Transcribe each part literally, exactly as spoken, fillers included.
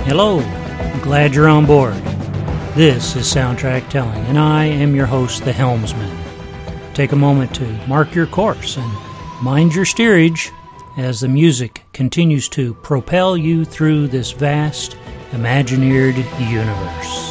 Hello, I'm glad you're on board. This is Soundtrack Telling, and I am your host, the Helmsman. Take a moment to mark your course and mind your steerage as the music continues to propel you through this vast, imagineered universe.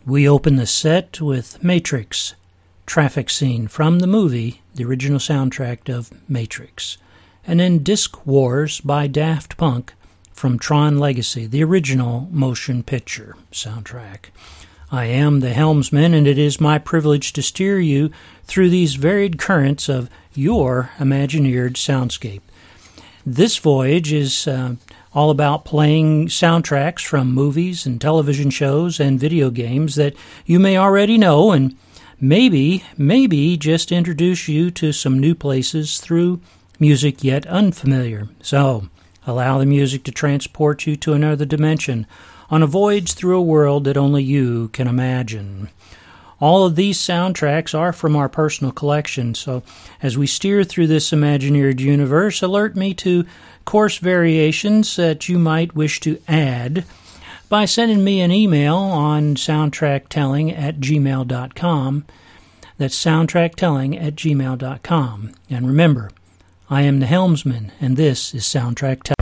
We open the set with Matrix, Traffic Scene from the movie, the original soundtrack of Matrix. And then Disc Wars by Daft Punk from Tron Legacy, the original motion picture soundtrack. I am the helmsman, and it is my privilege to steer you through these varied currents of your Imagineered soundscape. This voyage is uh, all about playing soundtracks from movies and television shows and video games that you may already know, and maybe, maybe just introduce you to some new places through music yet unfamiliar. So, allow the music to transport you to another dimension, on a voyage through a world that only you can imagine. All of these soundtracks are from our personal collection, so as we steer through this Imagineered universe, alert me to course variations that you might wish to add by sending me an email on soundtracktelling at gmail dot com. That's soundtracktelling at gmail dot com. And remember, I am the helmsman, and this is Soundtrack Telling.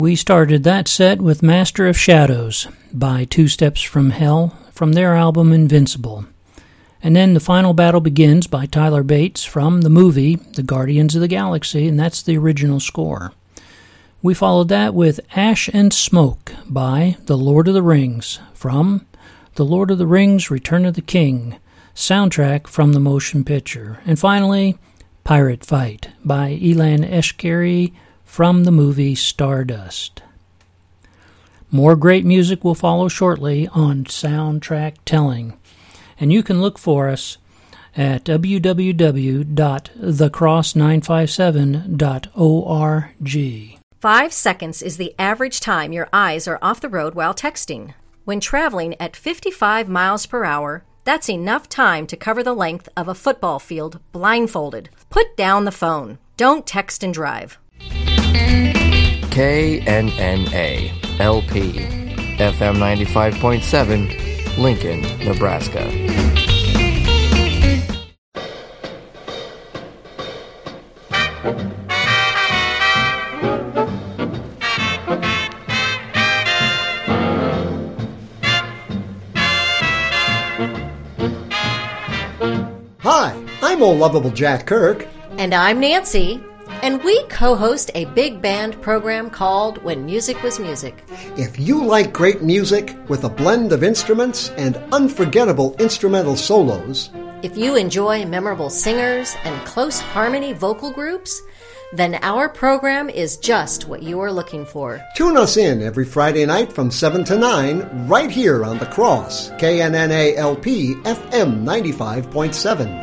We started that set with Master of Shadows by Two Steps from Hell from their album Invincible. And then The Final Battle Begins by Tyler Bates from the movie The Guardians of the Galaxy, and that's the original score. We followed that with Ash and Smoke by The Lord of the Rings from The Lord of the Rings Return of the King, soundtrack from the motion picture. And finally, Pirate Fight by Elan Eshkeri from the movie Stardust. More great music will follow shortly on Soundtrack Telling, and you can look for us at w w w dot the cross nine five seven dot org. Five seconds is the average time your eyes are off the road while texting. When traveling at fifty-five miles per hour, that's enough time to cover the length of a football field blindfolded. Put down the phone. Don't text and drive. K N N A L P F M ninety-five point seven, Lincoln, Nebraska. Hi, I'm old lovable Jack Kirk. And I'm Nancy. And we co-host a big band program called When Music Was Music. If you like great music with a blend of instruments and unforgettable instrumental solos, if you enjoy memorable singers and close harmony vocal groups, then our program is just what you are looking for. Tune us in every Friday night from seven to nine right here on The Cross, K N N A L P F M ninety-five point seven.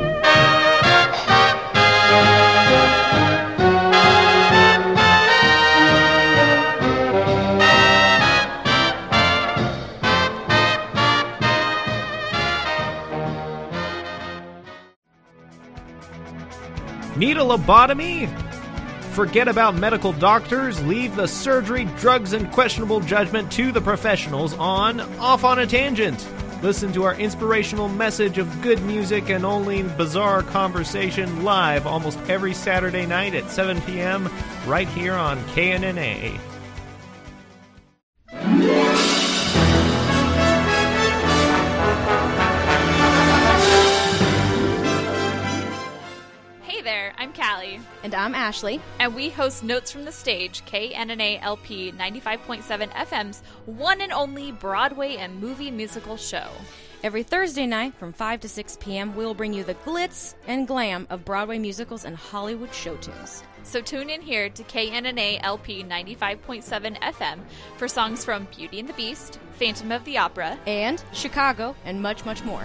Need a lobotomy? Forget about medical doctors. Leave the surgery, drugs, and questionable judgment to the professionals on Off on a Tangent. Listen to our inspirational message of good music and only bizarre conversation live almost every Saturday night at seven p.m. right here on K N N A. I'm Callie. And I'm Ashley. And we host Notes from the Stage, K N N A L P ninety-five point seven F M's one and only Broadway and movie musical show. Every Thursday night from five to six p.m., we'll bring you the glitz and glam of Broadway musicals and Hollywood show tunes. So tune in here to K N N A L P ninety-five point seven F M for songs from Beauty and the Beast, Phantom of the Opera, and Chicago, and much, much more.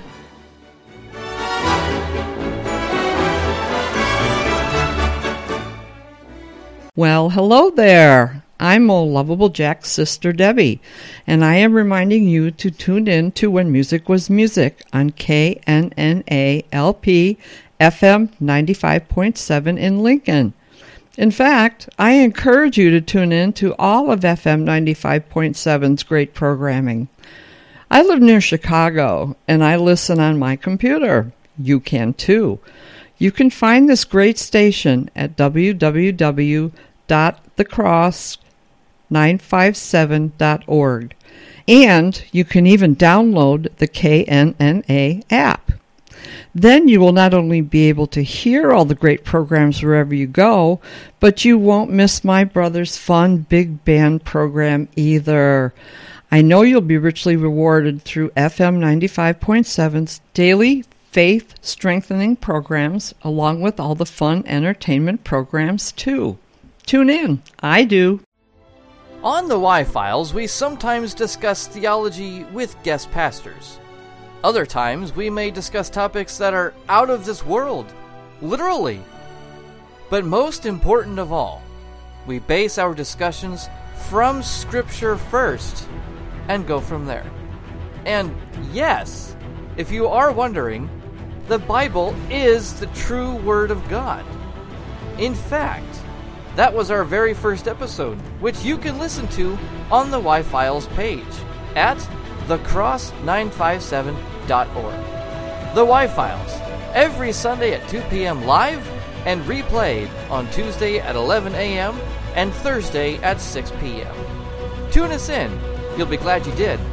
Well, hello there. I'm old lovable Jack's sister Debbie, and I am reminding you to tune in to When Music Was Music on K N N A L P F M ninety-five point seven in Lincoln. In fact, I encourage you to tune in to all of F M ninety-five point seven's great programming. I live near Chicago, and I listen on my computer. You can too. You can find this great station at w w w dot the cross nine five seven dot org, and you can even download the K N N A app. Then you will not only be able to hear all the great programs wherever you go, but you won't miss my brother's fun big band program either. I know you'll be richly rewarded through F M ninety-five point seven's daily faith-strengthening programs, along with all the fun entertainment programs, too. Tune in. I do. On the Y-Files, we sometimes discuss theology with guest pastors. Other times, we may discuss topics that are out of this world, literally. But most important of all, we base our discussions from Scripture first and go from there. And yes, if you are wondering, the Bible is the true Word of God. In fact, that was our very first episode, which you can listen to on the Y-Files page at the cross nine five seven dot org. The Y-Files, every Sunday at two p.m. live and replayed on Tuesday at eleven a.m. and Thursday at six p.m. Tune us in. You'll be glad you did.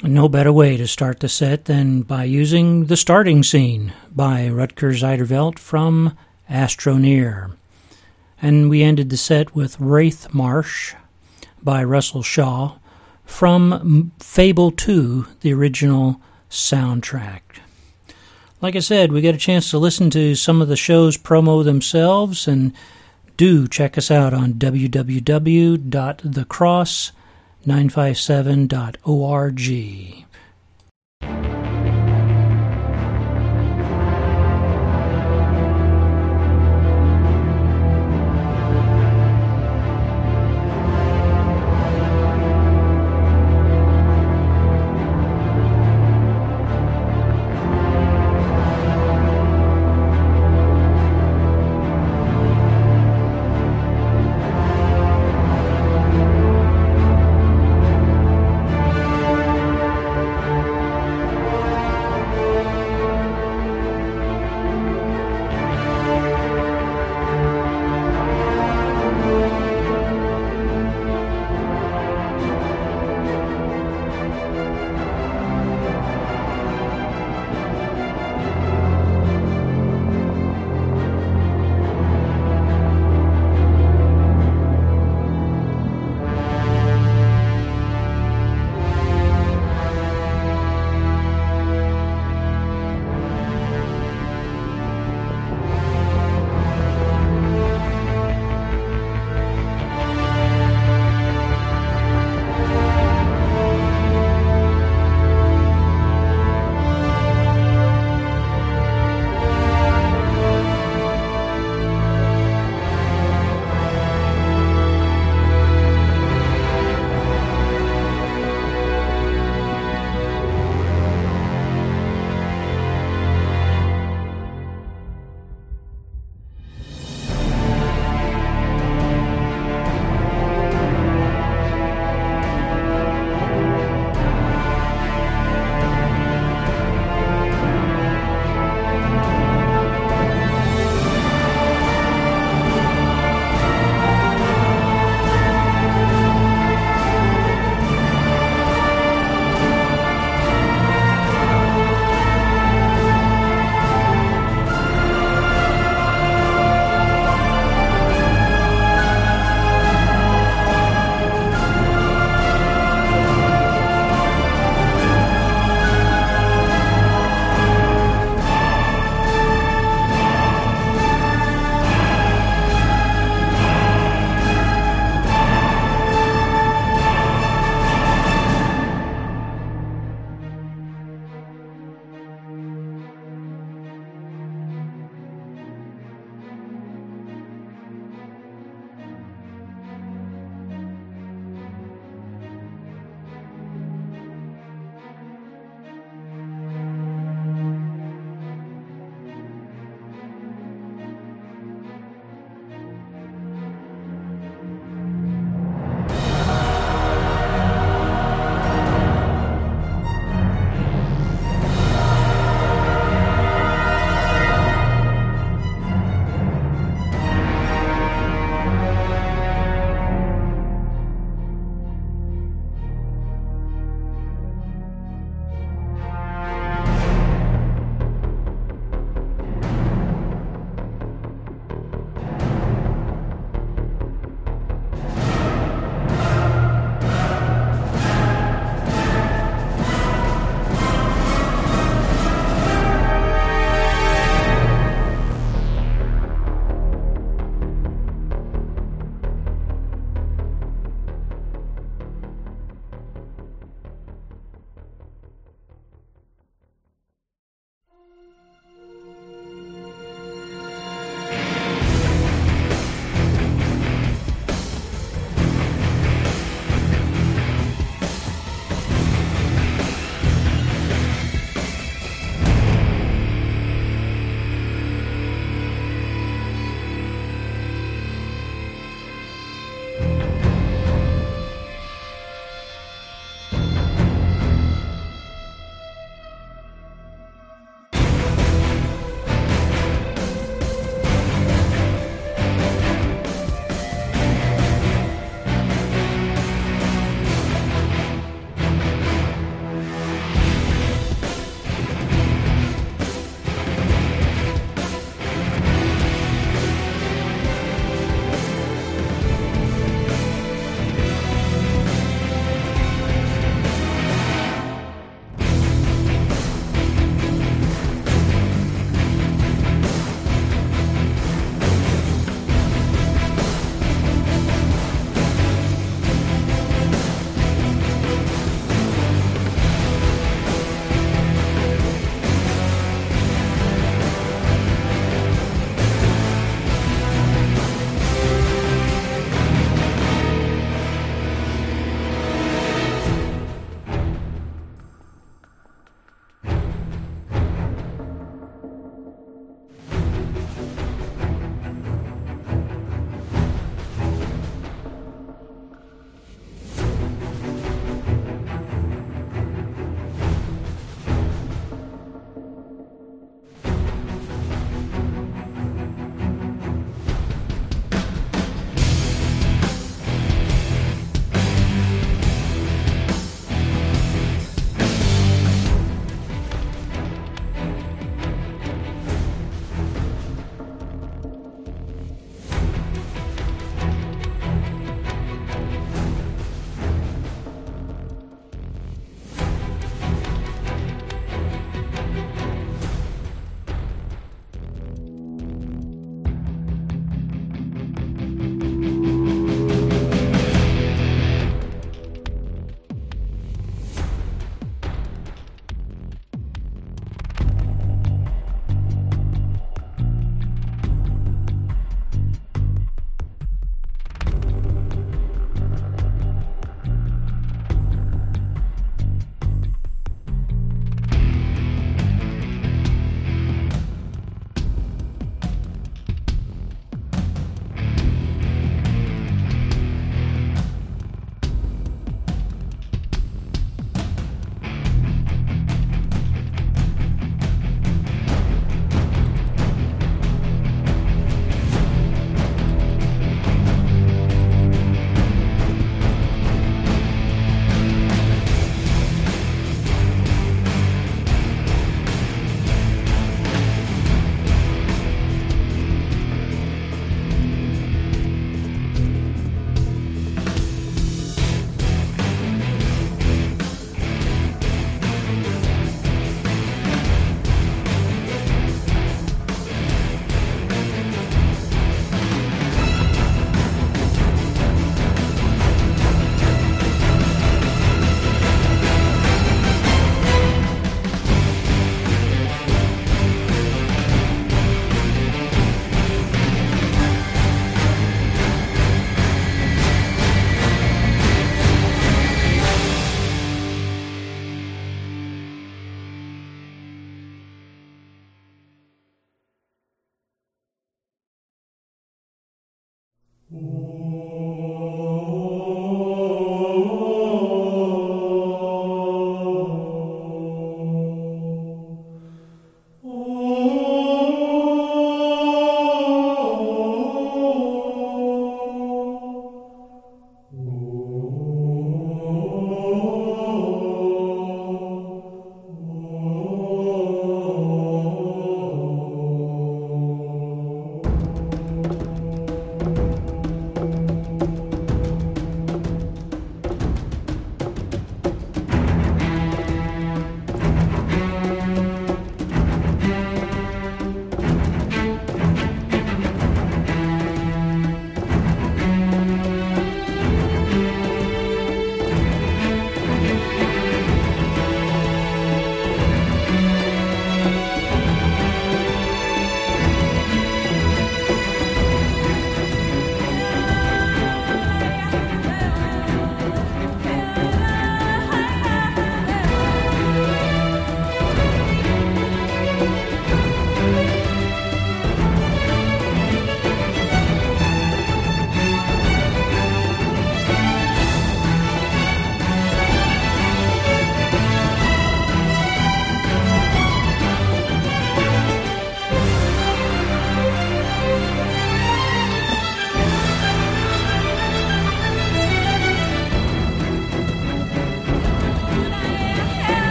No better way to start the set than by using The Starting Scene by Rutger Zeiderveld from Astroneer. And we ended the set with Wraith Marsh by Russell Shaw from Fable two, the original soundtrack. Like I said, we got a chance to listen to some of the show's promo themselves, and do check us out on w w w dot the cross nine five seven dot org.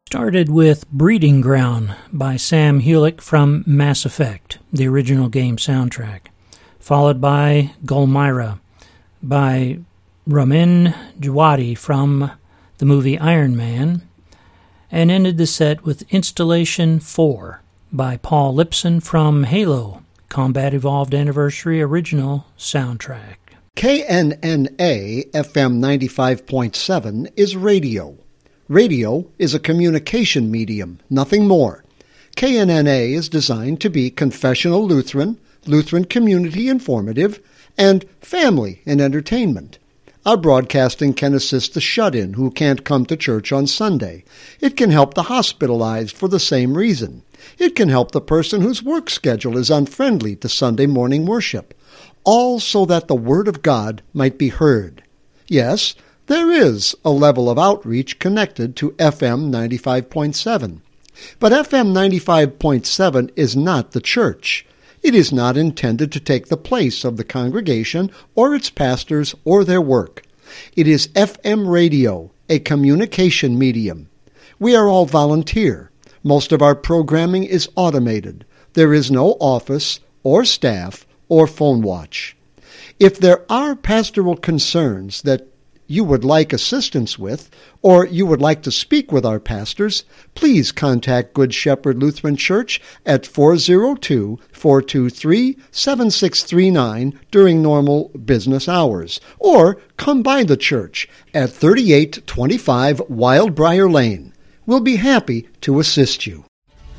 Started with Breeding Ground by Sam Hulick from Mass Effect, the original game soundtrack, followed by Golmira by Ramin Djawadi from the movie Iron Man, and ended the set with Installation four by Paul Lipson from Halo, Combat Evolved Anniversary original soundtrack. K N N A F M ninety-five point seven is radio. Radio is a communication medium, nothing more. K N N A is designed to be confessional Lutheran, Lutheran community informative, and family and entertainment. Our broadcasting can assist the shut-in who can't come to church on Sunday. It can help the hospitalized for the same reason. It can help the person whose work schedule is unfriendly to Sunday morning worship, all so that the Word of God might be heard. Yes, there is a level of outreach connected to F M ninety-five point seven. But F M ninety-five point seven is not the church. It is not intended to take the place of the congregation or its pastors or their work. It is F M radio, a communication medium. We are all volunteer. Most of our programming is automated. There is no office or staff or phone watch. If there are pastoral concerns that you would like assistance with, or you would like to speak with our pastors, please contact Good Shepherd Lutheran Church at four oh two, four two three, seven six three nine during normal business hours, or come by the church at thirty-eight twenty-five Wildbriar Lane. We'll be happy to assist you.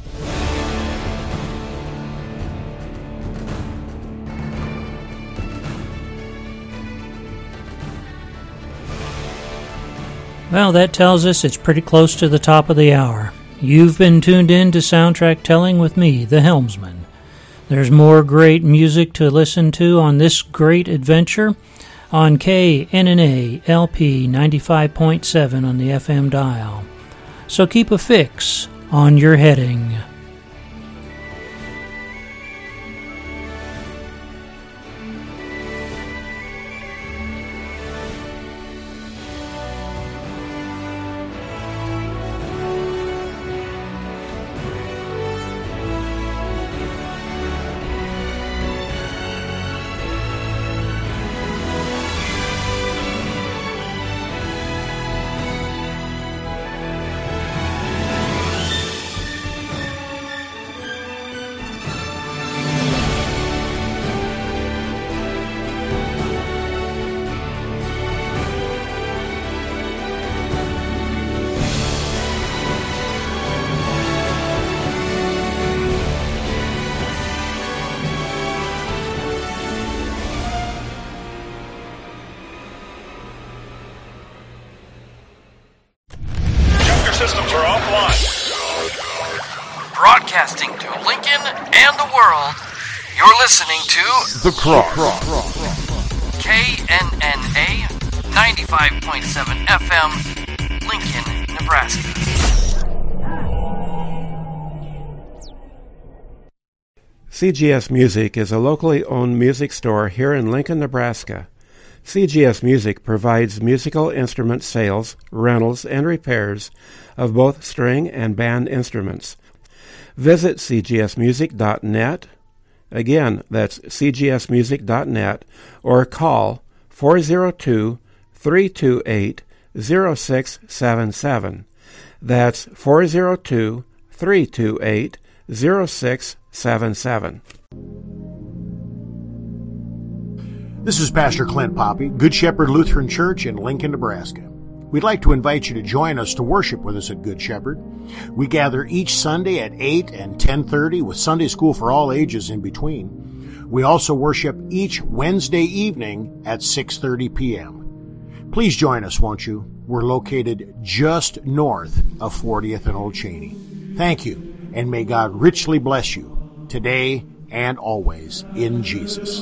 Well, that tells us it's pretty close to the top of the hour. You've been tuned in to Soundtrack Telling with me, the Helmsman. There's more great music to listen to on this great adventure on K N N A L P ninety-five point seven on the F M dial. So keep a fix on your heading. Systems are offline. Broadcasting to Lincoln and the world, you're listening to The Cross. K N N A ninety-five point seven F M, Lincoln, Nebraska. C G S Music is a locally owned music store here in Lincoln, Nebraska. C G S Music provides musical instrument sales, rentals, and repairs of both string and band instruments. Visit c g s music dot net. Again, that's c g s music dot net, or call four oh two, three two eight, oh six seven seven. That's four oh two, three two eight, oh six seven seven. This is Pastor Clint Poppy, Good Shepherd Lutheran Church in Lincoln, Nebraska. We'd like to invite you to join us to worship with us at Good Shepherd. We gather each Sunday at eight and ten thirty with Sunday school for all ages in between. We also worship each Wednesday evening at six thirty p.m. Please join us, won't you? We're located just north of fortieth and Old Cheney. Thank you, and may God richly bless you today and always in Jesus.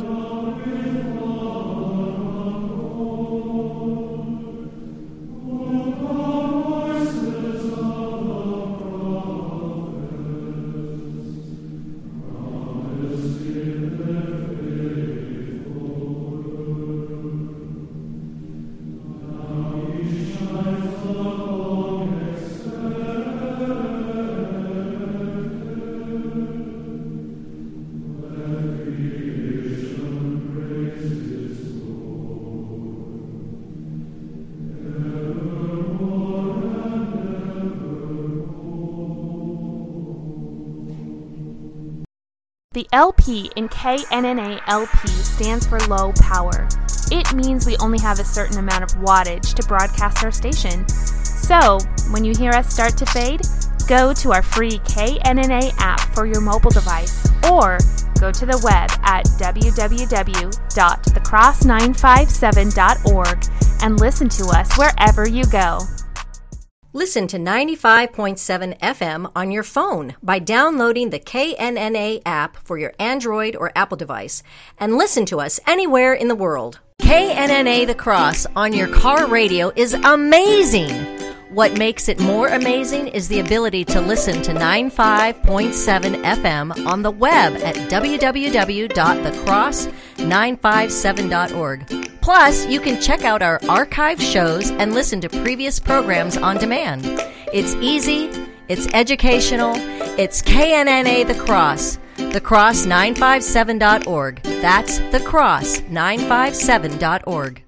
The L P in K N N A L P stands for low power. It means we only have a certain amount of wattage to broadcast our station. So, when you hear us start to fade, go to our free K N N A app for your mobile device, or go to the web at w w w dot the cross nine five seven dot org and listen to us wherever you go. Listen to ninety-five point seven F M on your phone by downloading the K N N A app for your Android or Apple device, and listen to us anywhere in the world. K N N A The Cross on your car radio is amazing! What makes it more amazing is the ability to listen to ninety-five point seven F M on the web at w w w dot the cross nine five seven dot org. Plus, you can check out our archive shows and listen to previous programs on demand. It's easy, it's educational, it's K N N A The Cross, the cross nine five seven dot org. That's the cross nine five seven dot org.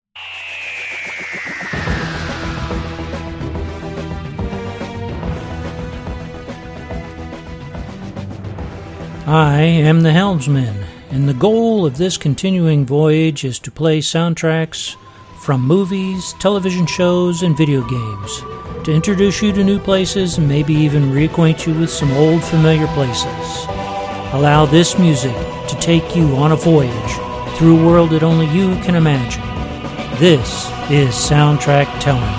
I am the helmsman, and the goal of this continuing voyage is to play soundtracks from movies, television shows, and video games, to introduce you to new places and maybe even reacquaint you with some old familiar places. Allow this music to take you on a voyage through a world that only you can imagine. This is Soundtrack Telling.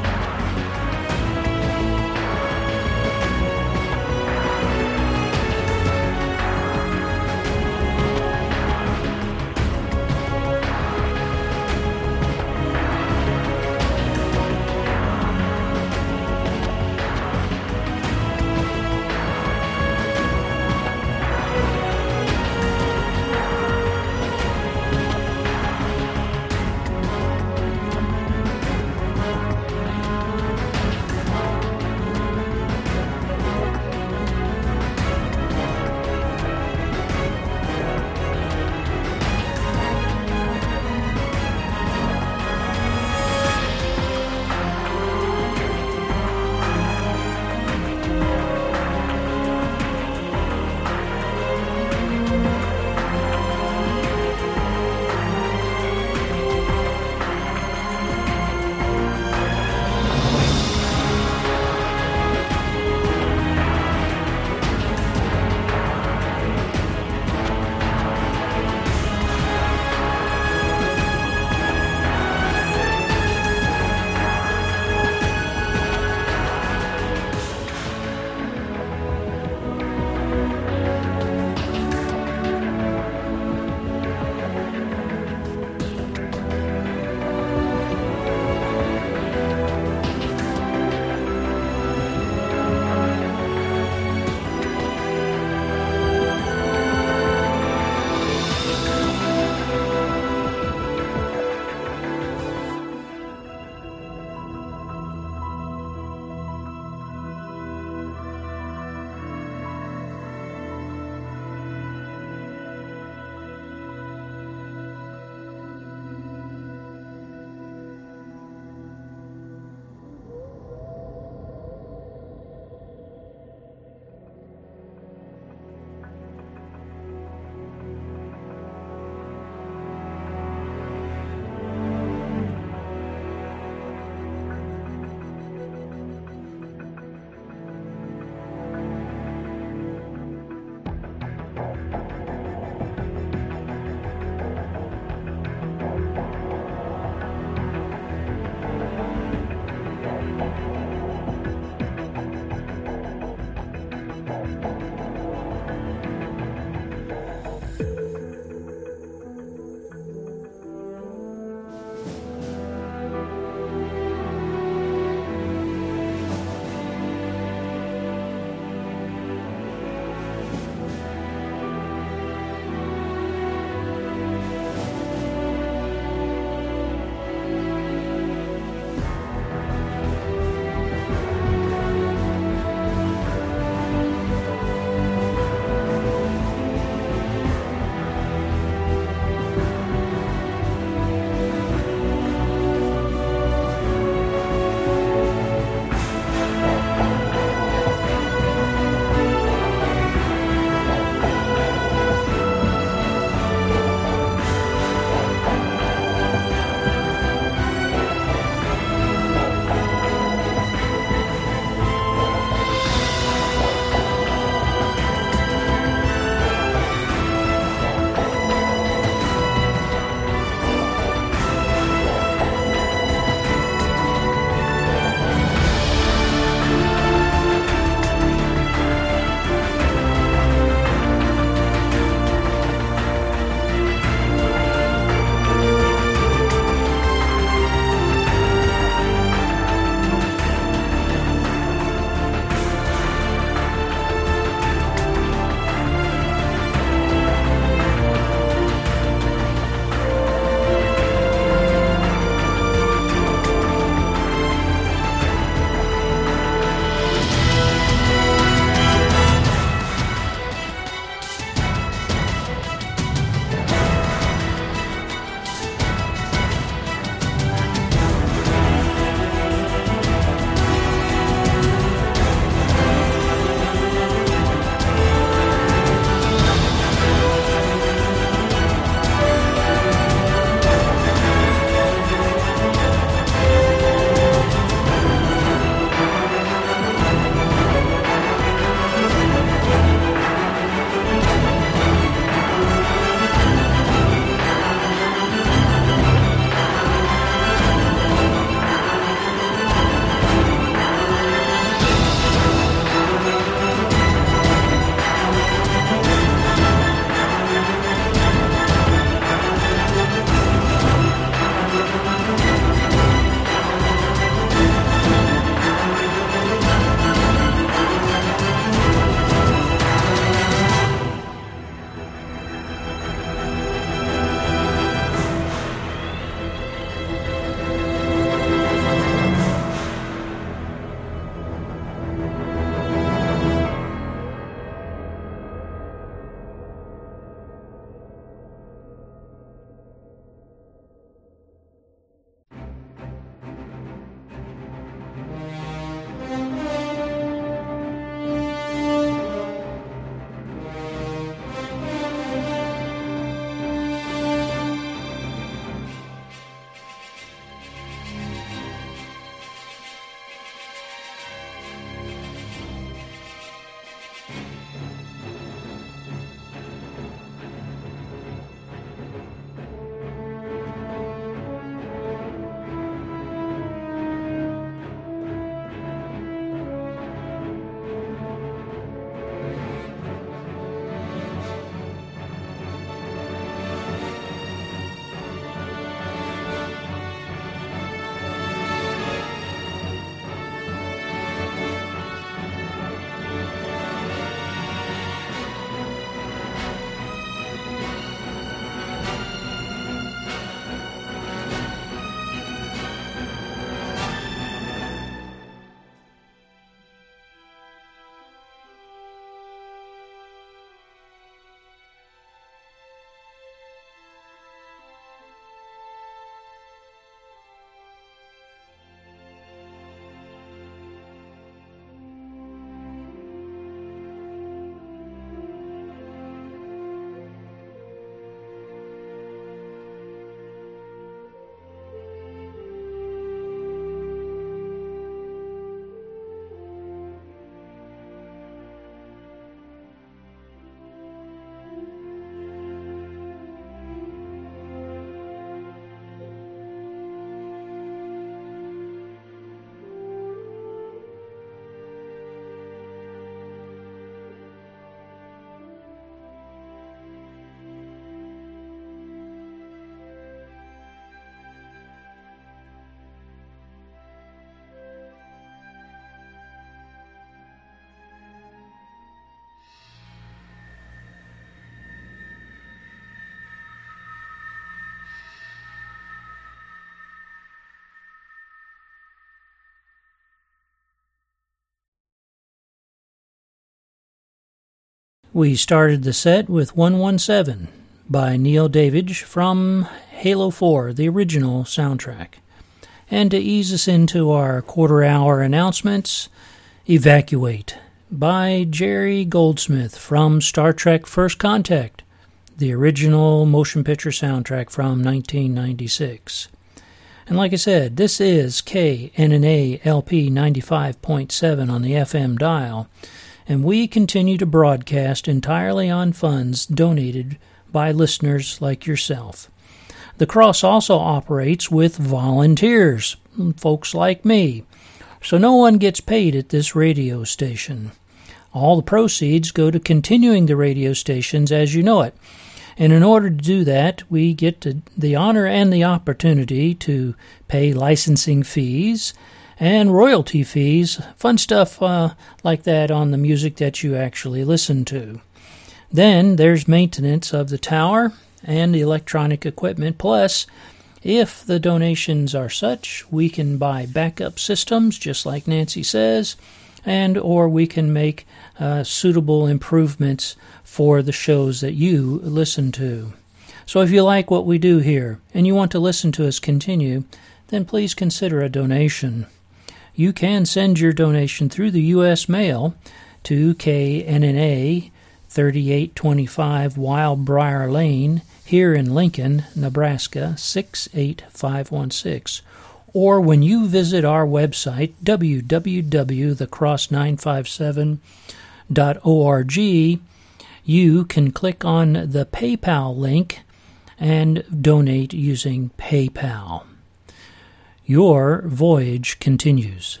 We started the set with one one seven by Neil Davidge from Halo four, the original soundtrack. And to ease us into our quarter-hour announcements, Evacuate by Jerry Goldsmith from Star Trek First Contact, the original motion picture soundtrack from nineteen ninety-six. And like I said, this is K N N A L P ninety-five point seven on the F M dial, and we continue to broadcast entirely on funds donated by listeners like yourself. The Cross also operates with volunteers, folks like me, so no one gets paid at this radio station. All the proceeds go to continuing the radio stations as you know it. And in order to do that, we get to the honor and the opportunity to pay licensing fees and royalty fees, fun stuff uh, like that on the music that you actually listen to. Then there's maintenance of the tower and the electronic equipment. Plus, if the donations are such, we can buy backup systems, just like Nancy says, and or we can make uh, suitable improvements for the shows that you listen to. So if you like what we do here and you want to listen to us continue, then please consider a donation. You can send your donation through the U S mail to K N N A thirty-eight twenty-five Wildbriar Lane here in Lincoln, Nebraska six eight five one six. Or when you visit our website, w w w dot the cross nine five seven dot org, you can click on the PayPal link and donate using PayPal. Your voyage continues.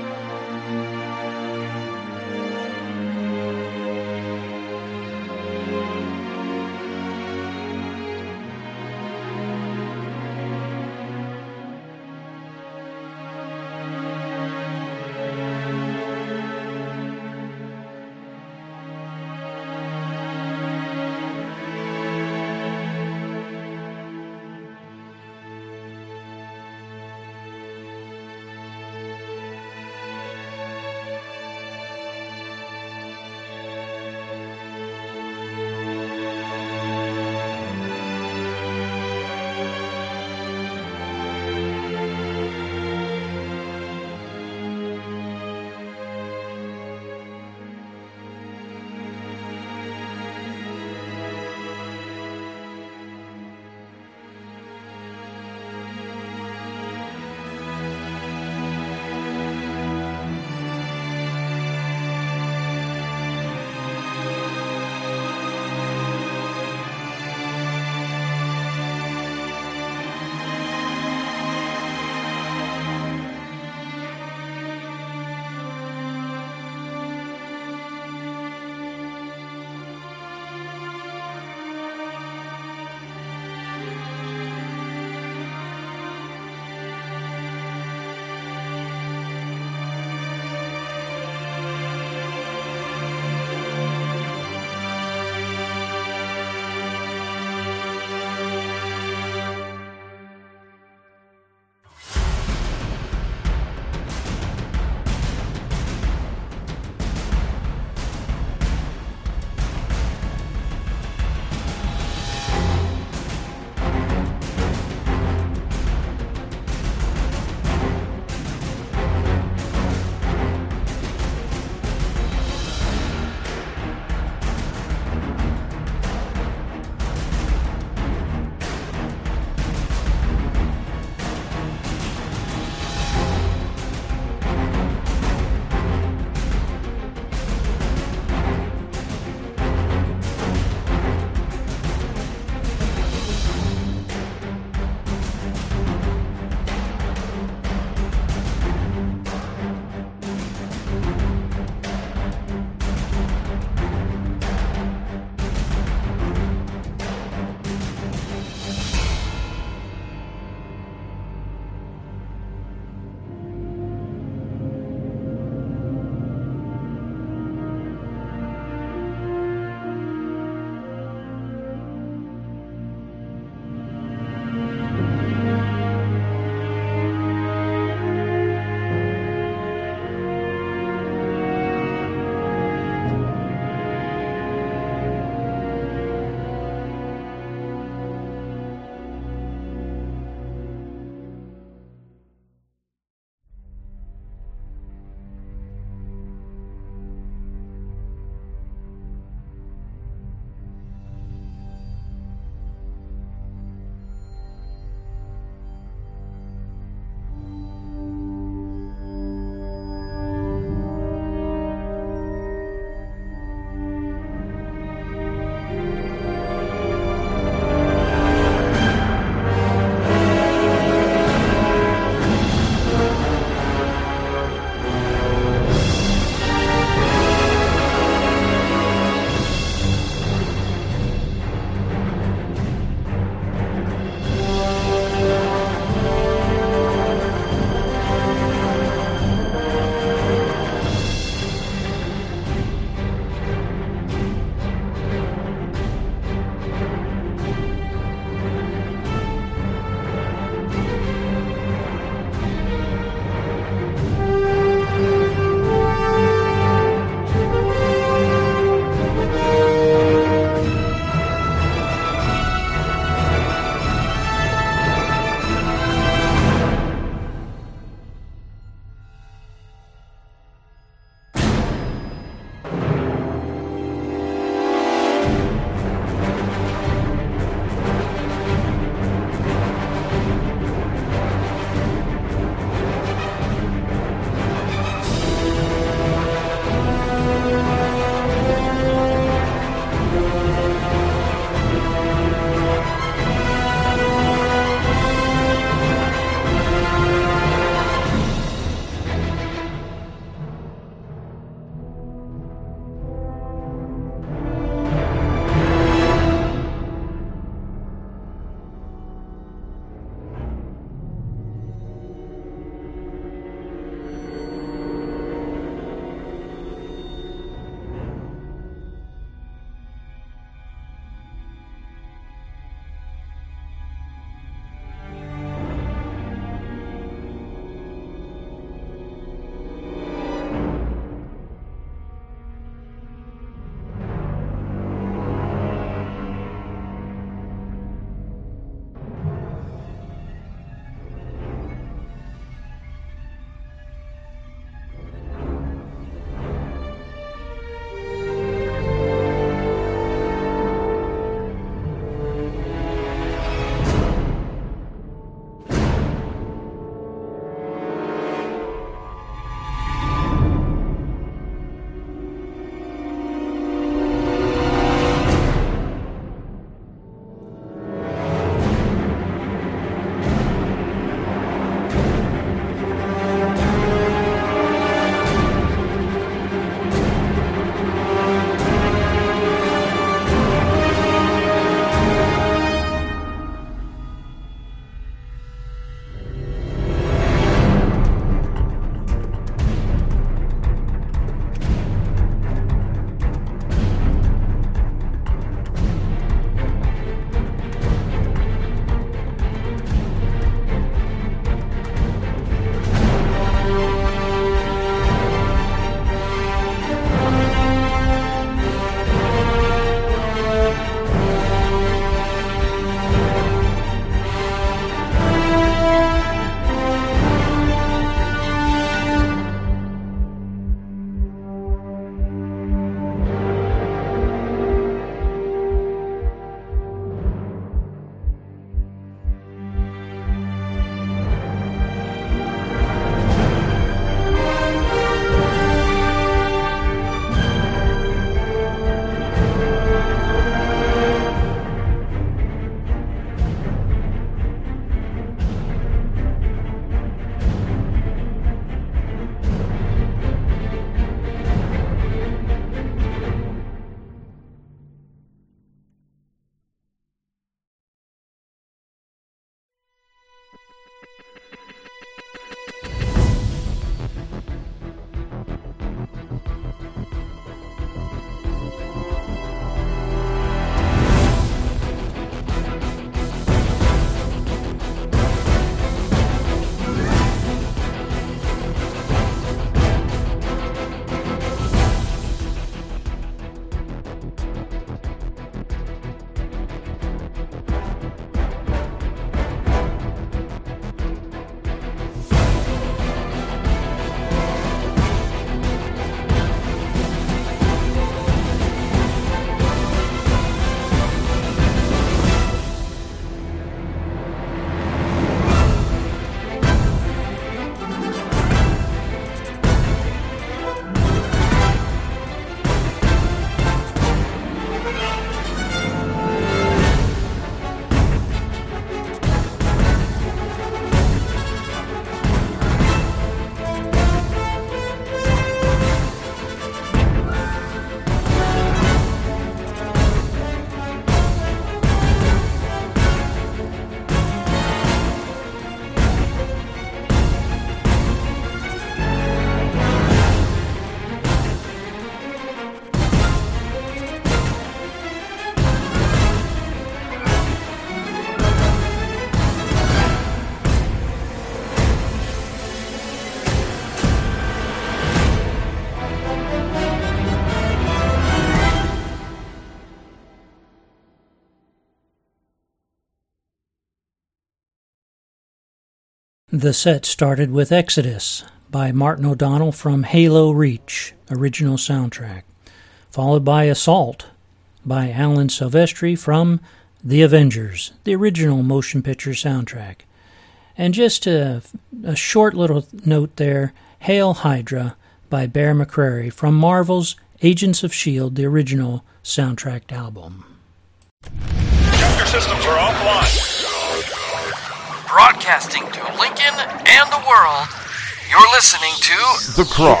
The set started with Exodus by Martin O'Donnell from Halo Reach, original soundtrack, followed by Assault by Alan Silvestri from The Avengers, the original motion picture soundtrack. And just a, a short little note there, Hail Hydra by Bear McCreary from Marvel's Agents of S H I E L D, the original soundtrack album. Your systems are offline. Broadcasting to Lincoln and the world, you're listening to The Cross.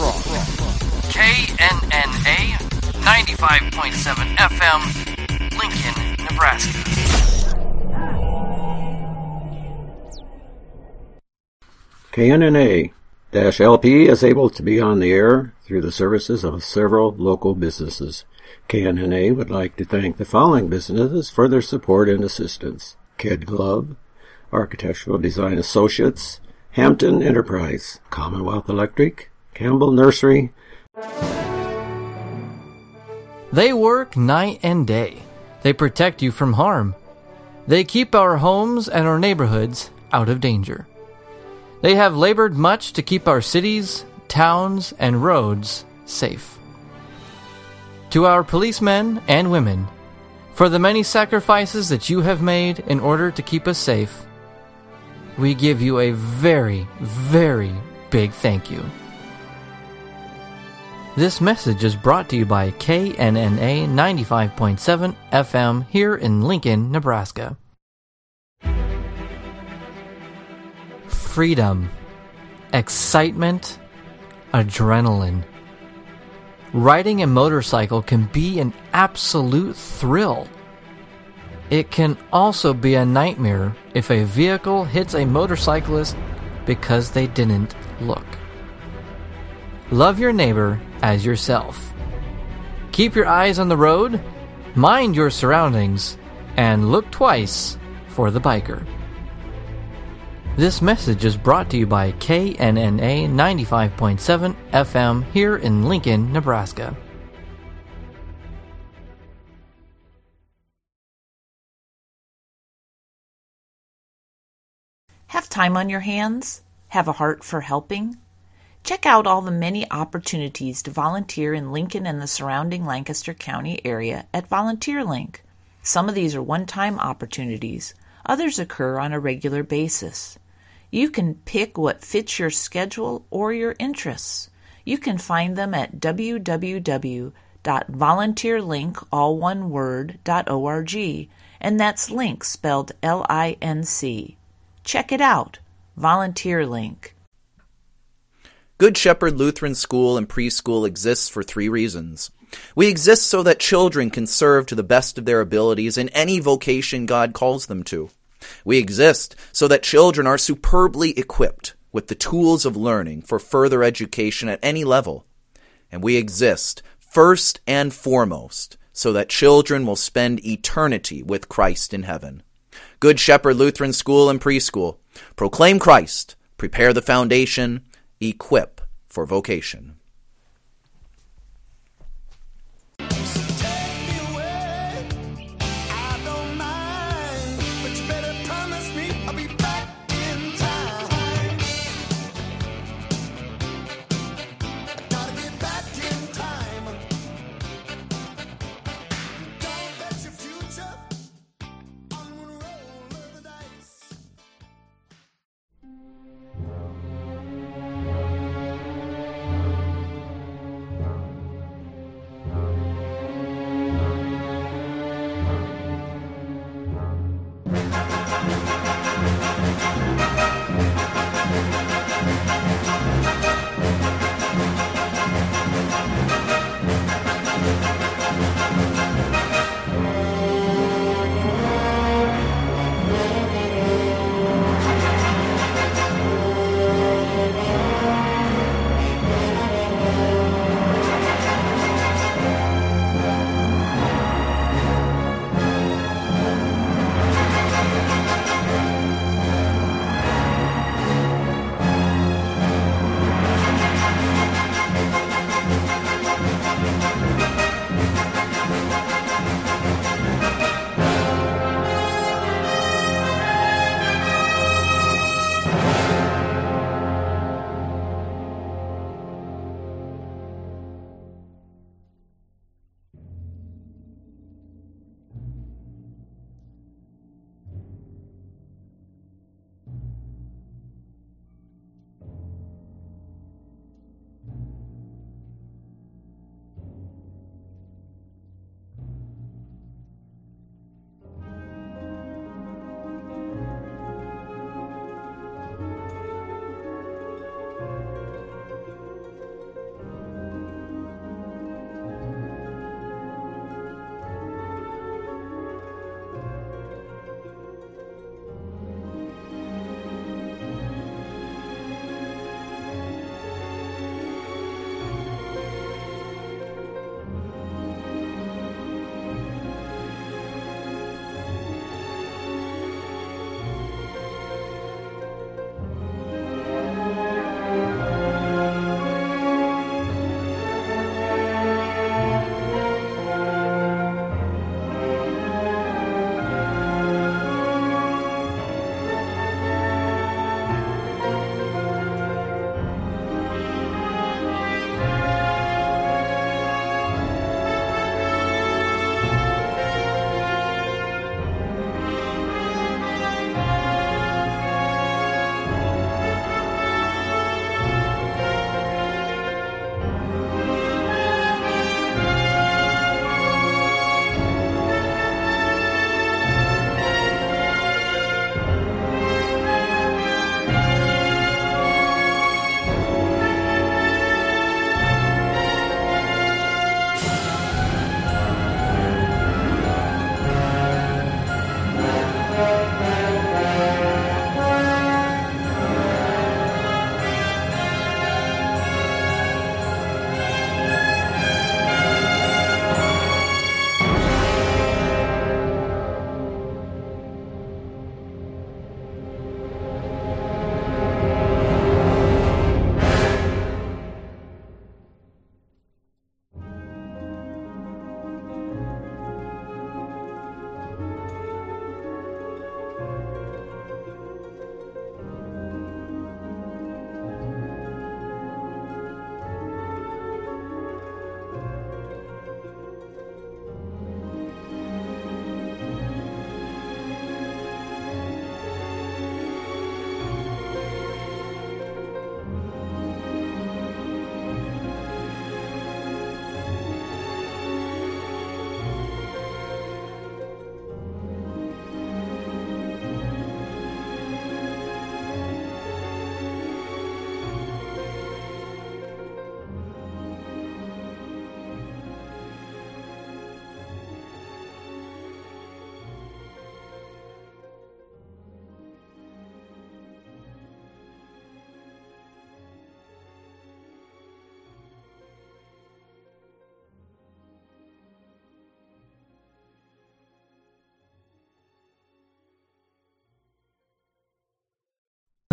K N N A ninety-five point seven F M, Lincoln, Nebraska. K N N A L P is able to be on the air through the services of several local businesses. K N N A would like to thank the following businesses for their support and assistance: Kid Glove, Architectural Design Associates, Hampton Enterprise, Commonwealth Electric, Campbell Nursery. They work night and day. They protect you from harm. They keep our homes and our neighborhoods out of danger. They have labored much to keep our cities, towns, and roads safe. To our policemen and women, for the many sacrifices that you have made in order to keep us safe, we give you a very, very big thank you. This message is brought to you by K N N A ninety-five point seven F M here in Lincoln, Nebraska. Freedom, excitement, adrenaline. Riding a motorcycle can be an absolute thrill. It can also be a nightmare if a vehicle hits a motorcyclist because they didn't look. Love your neighbor as yourself. Keep your eyes on the road, mind your surroundings, and look twice for the biker. This message is brought to you by K N N A ninety-five point seven F M here in Lincoln, Nebraska. Have time on your hands? Have a heart for helping? Check out all the many opportunities to volunteer in Lincoln and the surrounding Lancaster County area at VolunteerLink. Some of these are one-time opportunities. Others occur on a regular basis. You can pick what fits your schedule or your interests. You can find them at w w w dot volunteerlink, all one word, .org, and that's link spelled L I N C. Check it out. VolunteerLink. Good Shepherd Lutheran School and Preschool exists for three reasons. We exist so that children can serve to the best of their abilities in any vocation God calls them to. We exist so that children are superbly equipped with the tools of learning for further education at any level. And we exist first and foremost so that children will spend eternity with Christ in heaven. Good Shepherd Lutheran School and Preschool. Proclaim Christ, prepare the foundation, equip for vocation.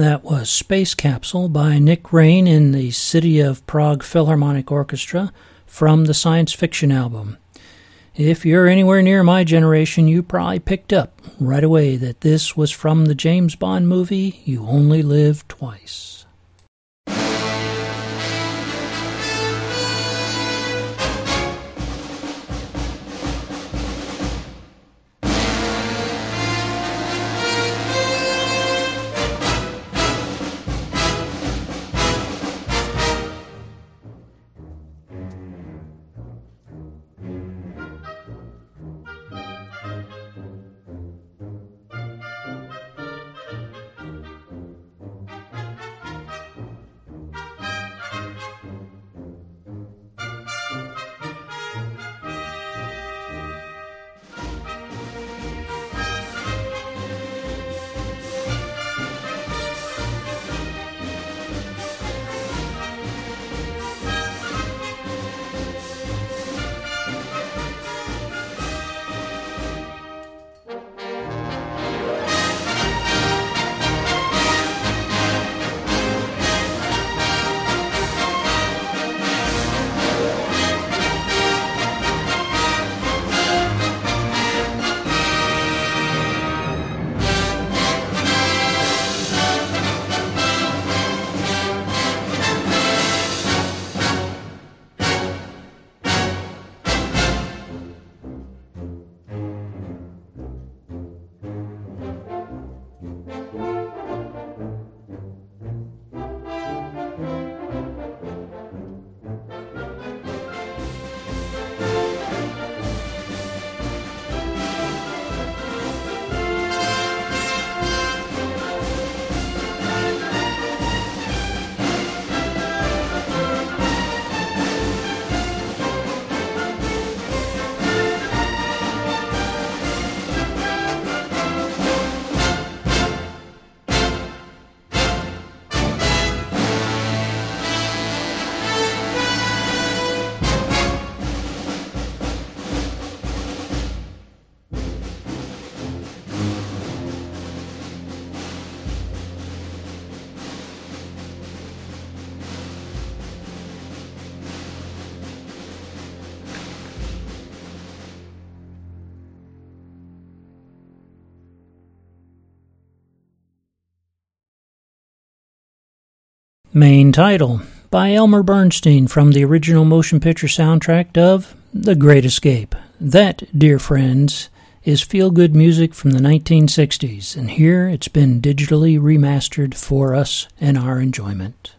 That was Space Capsule by Nick Rain in the City of Prague Philharmonic Orchestra from the science fiction album. If you're anywhere near my generation, you probably picked up right away that this was from the James Bond movie You Only Live Twice. Main title by Elmer Bernstein from the original motion picture soundtrack of The Great Escape. That, dear friends, is feel-good music from the nineteen sixties, and here it's been digitally remastered for us and our enjoyment.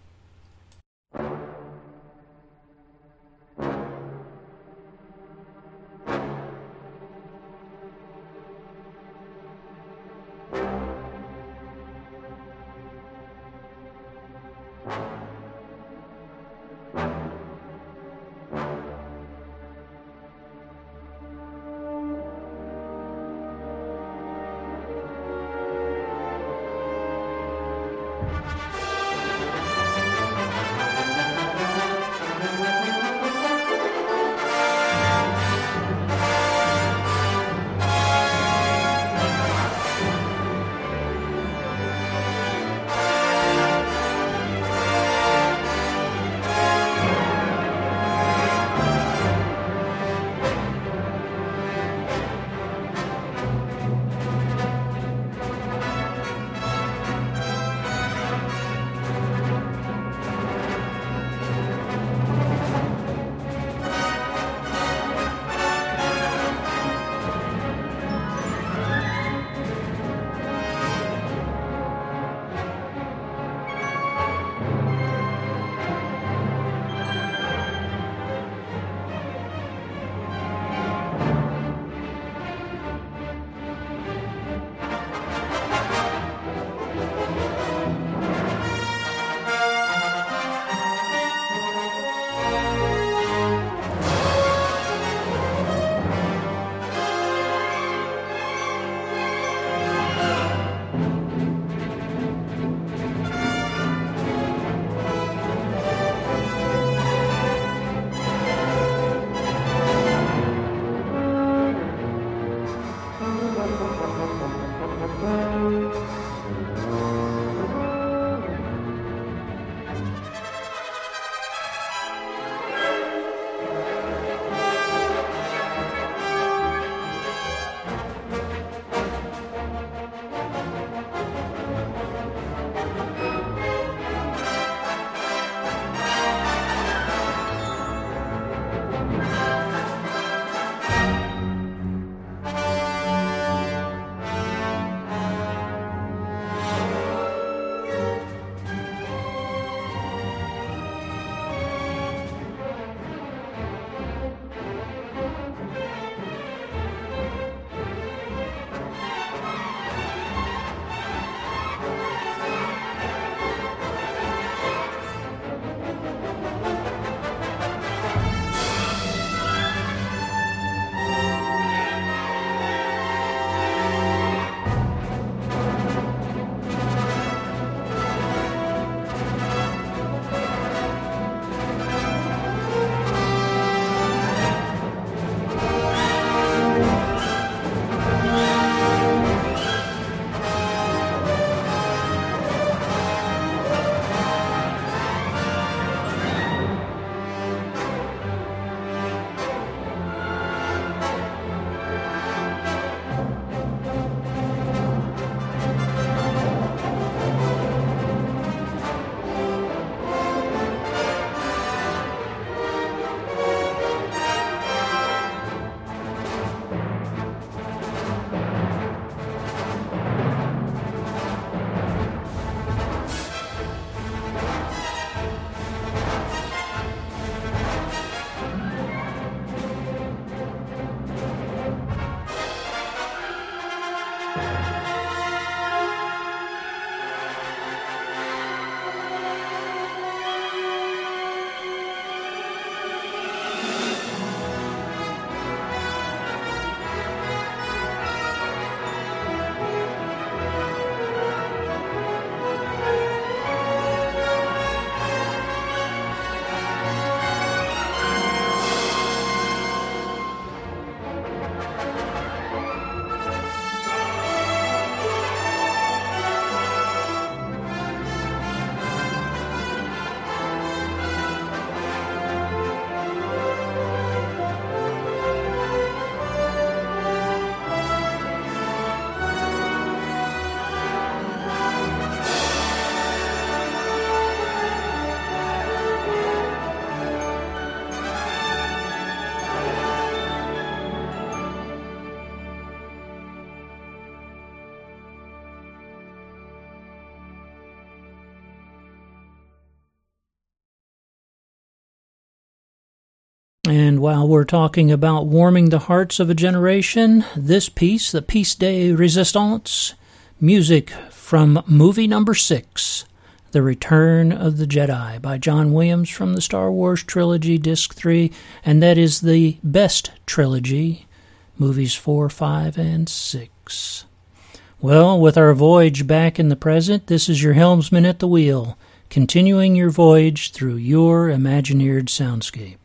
And while we're talking about warming the hearts of a generation, this piece, the Piece de Resistance, music from movie number six, The Return of the Jedi by John Williams from the Star Wars Trilogy, Disc three, and that is the best trilogy, movies four, five, and six. Well, with our voyage back in the present, this is your helmsman at the wheel, continuing your voyage through your Imagineered soundscape.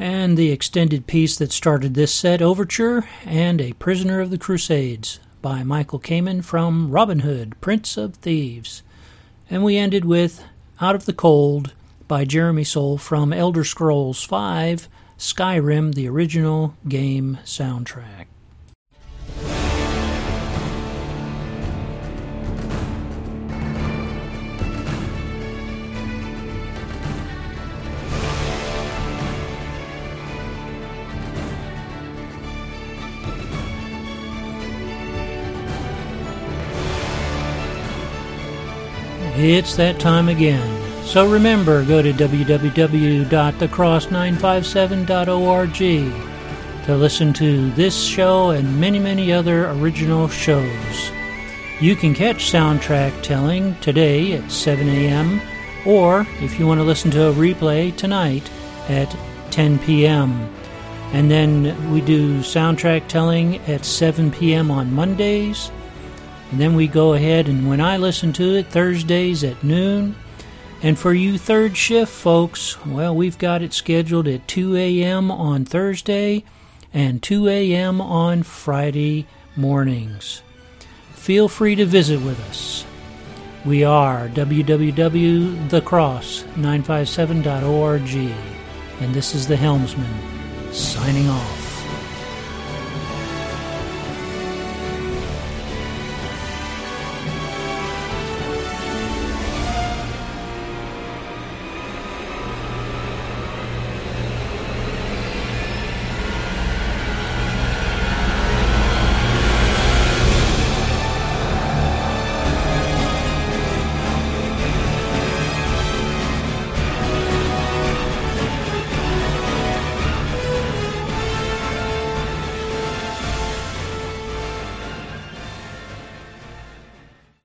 And the extended piece that started this set, Overture and A Prisoner of the Crusades by Michael Kamen from Robin Hood, Prince of Thieves. And we ended with Out of the Cold by Jeremy Soule from Elder Scrolls five, Skyrim, the original game soundtrack. It's that time again. So remember, go to w w w dot the cross nine five seven dot org to listen to this show and many, many other original shows. You can catch Soundtrack Telling today at seven a.m. or if you want to listen to a replay tonight at ten p.m. And then we do Soundtrack Telling at seven p.m. on Mondays. And then we go ahead and when I listen to it, Thursdays at noon. And for you third shift folks, well, we've got it scheduled at two a.m. on Thursday and two a.m. on Friday mornings. Feel free to visit with us. We are w w w dot the cross nine five seven dot org. And this is the Helmsman, signing off.